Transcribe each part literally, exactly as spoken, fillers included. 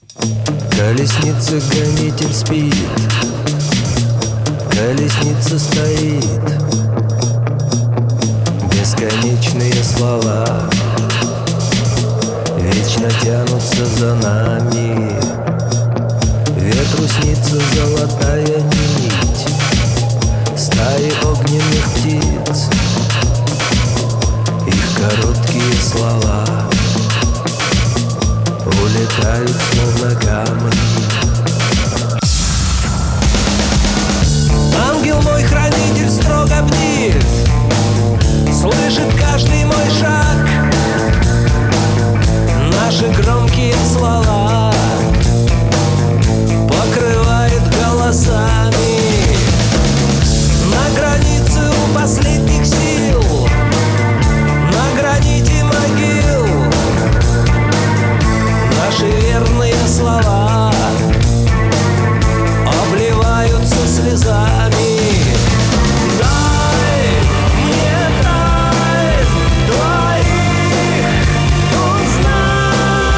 Колесница гонитель спит, колесница стоит. Бесконечные слова вечно тянутся за нами. Ветру снится золотая нить стаи огненных птиц. Их короткие слова улетают словно камни. Ангел мой хранитель строго бдит, слышит каждый мой шаг. Наши громкие слова покрывает голосами. На границе у последних сил, на граните могил, наши верные слова обливаются слезами. Дай мне тайн твоих узнать.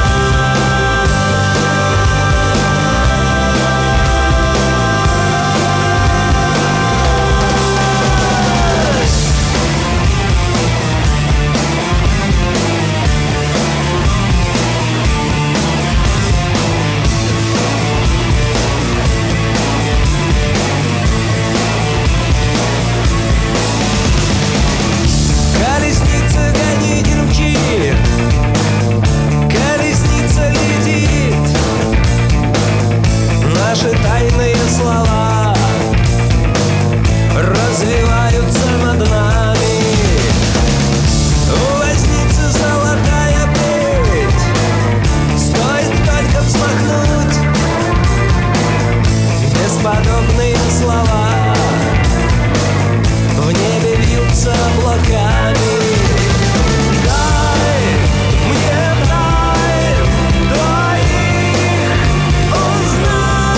Колесница гонитель мчит, колесница летит. Наши тайные слова развиваются над нами. У возницы золотая плеть, стоит только взмахнуть. Бесподобные слова в небе вьются облаками. Дай мне тайн твоих узнать.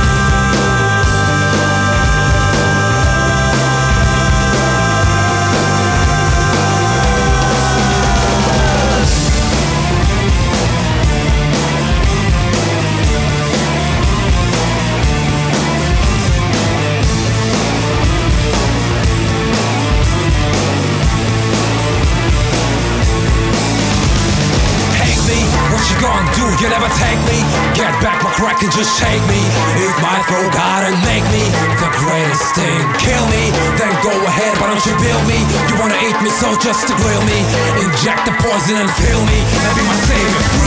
Hate me, what you gonna do? You never take me. Get back my crack and just shake me. Eat my throat, God, and make me the greatest thing. Kill me, then go ahead, why don't you build me? You wanna eat me, so just to grill me. Inject the poison and fill me, and be my savior.